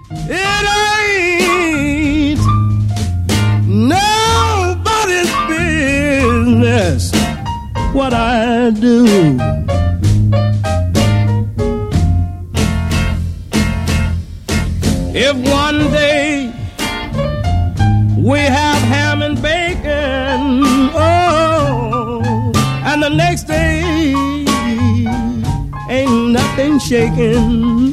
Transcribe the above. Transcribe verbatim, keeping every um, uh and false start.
It ain't nobody's business what I do. If one day we have ham and bacon, oh, and the next day ain't nothing shaking,